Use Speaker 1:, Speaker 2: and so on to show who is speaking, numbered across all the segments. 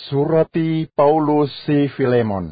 Speaker 1: Surati Paulus si Filemon.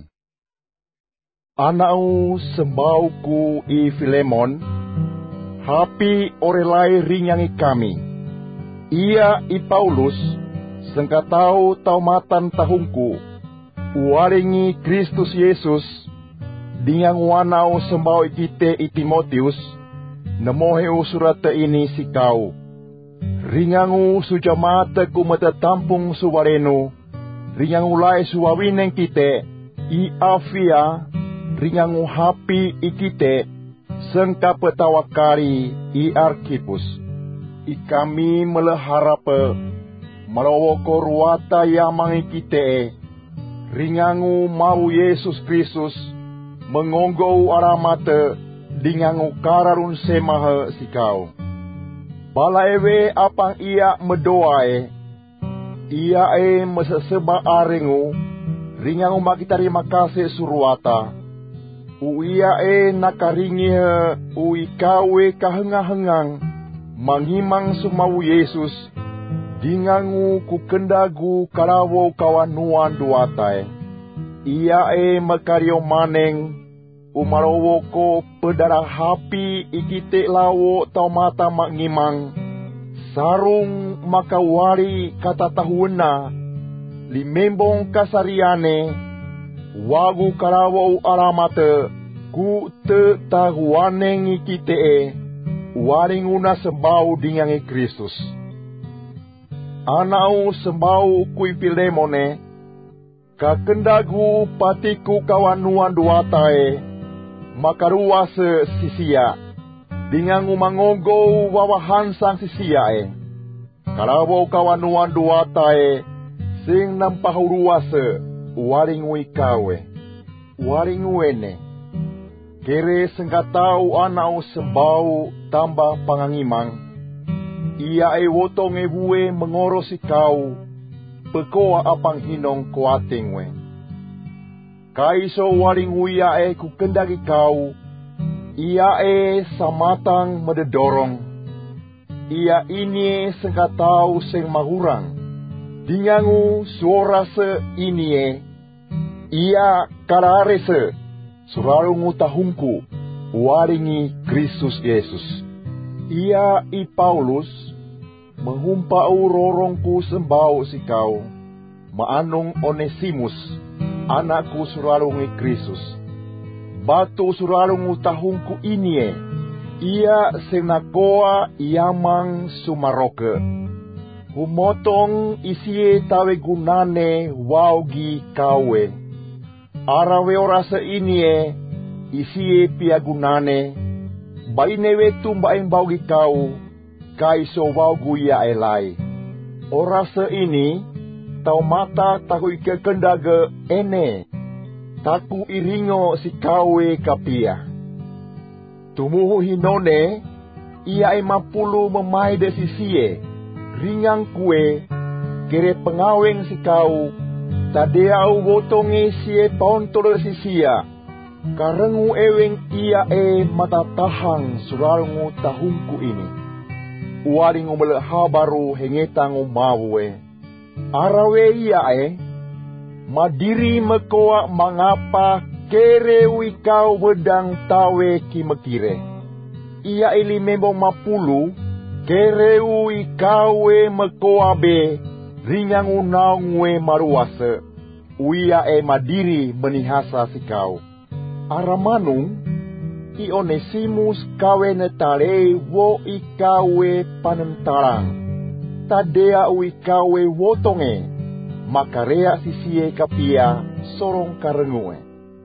Speaker 1: Anau sembauku i Filemon, hapi orelai rinyangi kami. Ia i Paulus, sengkatau taumatan tahungku, uaringi Kristus Yesus, dingang wanau sembau ikite i Timotius, nemoheu surata ini si kau. Ringangu sujamata ku matatampung suwarenu, ringangu lai suwawineng kite, i afia, ringangu hapi ikite, sengka petawakari i Arkipus. I kami meleharapa, malawoko ruata yamang ikite, ringangu mau Yesus Kristus, mengonggau aramate, dingangu kararun semaha sikau. Balaewe apang ia medoae, ia meseseba arengu, ringangu makitari makase suruata. Uia nakaringi uikawe kahengang-hengang, mangimang sumawu Yesus, dingangu kukendagu karawo kawanuan duatae. Ia makario maneng, umarowo ko pedarah hapi ikite lawo tau mata mangimang, sarung makawari kata tahuena, limembong kasariane, wagu karawo aramate, ku te tahuaneng ikite waringuna sembau dingangi Kristus. Anau sembau kui Filemone, kakendagu patiku kawanuan duatae, makaruase sisia, dingangu mangogo wawahan sang sisiae. Karawo kawanuan duatae, sing nampahuruase, waringu ikawe, waringu ene. Kere sengkatau anau sembau tambah pangangimang, ia wotong ebue mengoros ikau, pekoa apang hinong kuatingwe. Kaiso waringu ia kukendaki kau, ia samatang mededorong, ia ini sengkatau seng mahurang, dingangu suara se ini ia kararese, surarungu tahungku, waringi Kristus Yesus. Ia i Paulus, mengumpau rorongku sembau sikau, maanung Onesimus, anakku surarungi Kristus. Batu surarungu tahungku ini, ia senakoa iamang sumaroke. Humotong isie tawe gunane waugi kawe. Arawe orase ini isie piagunane, bainewe tumbaing baugi kau, kaiso waugu ya elai. Orase ini, tau mata tahu ike kendage ene, taku iringo si kawe kapia. Tumuhu hinone, ia mapulu memaide sisie, ringang kue, kere pengaweng si kau, tadeau wotonge sie pauntore sisia, karengu eweng ia matatahang surarungu tahungku ini. Waringu melehabaru hengetangu mawe. Arawe ia madiri mekoa mangapa kere wikau wedang tawe kimekire. Ia limembong mapulu, kere wikawe mekoa be, ringang unaungwe maruase, uia madiri menihasa sikau. Aramanung, i Onesimus kawe netare wo ikawe panentarang, tadea uikawe wotonge, makarea sisie kapia sorong karengue.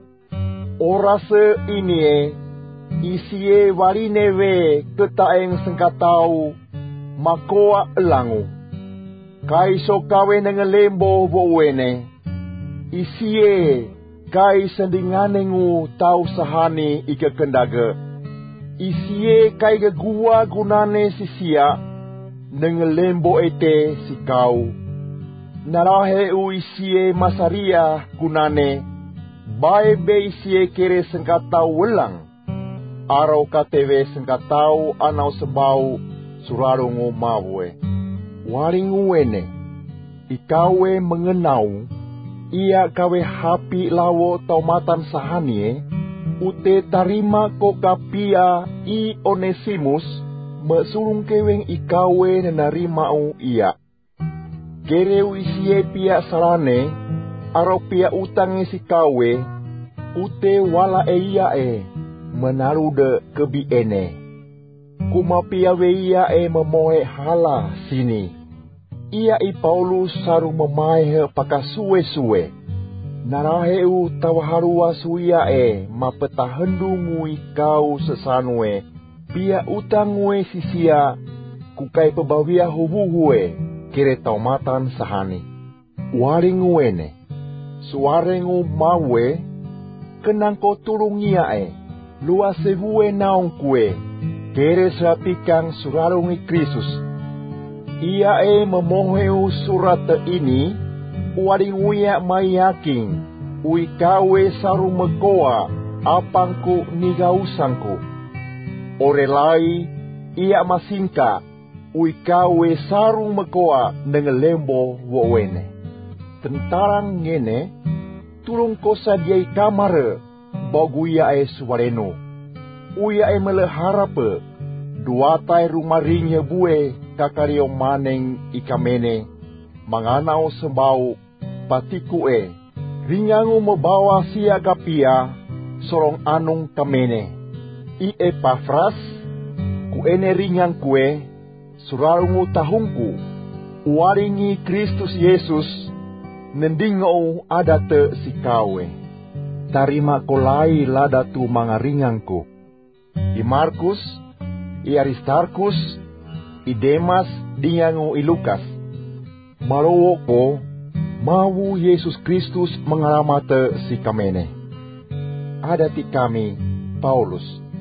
Speaker 1: Orase ini isie warinewe ketaeng sengkatau, makoa elangu. Kaiso kawe nengelembo wowene, isie kai sendinganengu tau sahani ike kendage, isie kai gegua gunane sisia, nengelembo ete sikau. Narahe u isie masaria gunane, bae be isie kere sengkatau welang, arau katewe sengkatau anau sebau surarungu mawe. Waringu wene, ikawe mengenau, ia kawe hapi lawo taumatan sahanie, ute tarima ko kapia I Onesimus, mesulung keweng ikawe nenarimau ia. Kereu isie pia salane, aro pia utange si kawe, ute wala ia menarude kebiene. Kuma pia ia memohe hala sini. Ia I Paulus saru memahe pakasue-sue. Naraheu tawaharua suia mapetahendu ikau sesanue. Pia utangwe sisia kukai pebawia hubuhue kere taumatan sahani. Waringuene, suarengu mawe, kenangko tulungia luasevue naong kue, kere serapikang surarungi Kristus. Ia memoheu surat ini, waringuia mayaking, uikawe saru mekoa, apangku nigausangku. Orelai, ia masingka, uikawe saru mekoa nengelembo wowene. Tentarang ngene, turung kosa diai kamare, baguia suwareno. Uia meleharape, duatai rumarinya bue, kakario maneng ikamene, manganau sembau, patiku ringangu membawa sia kapia, sorong anung kamene. I Epafras, ku ene ringang kue, surarungu tahungku, waringi Kristus Yesus, nendingau adate sikawe. Tarima kolai ladatu mangaringangku. I Markus, I Aristarkus, I Demas dingangu I Lukas. Marowoko, mawu Yesus Kristus mengalamate si kamene. Adati kami, Paulus.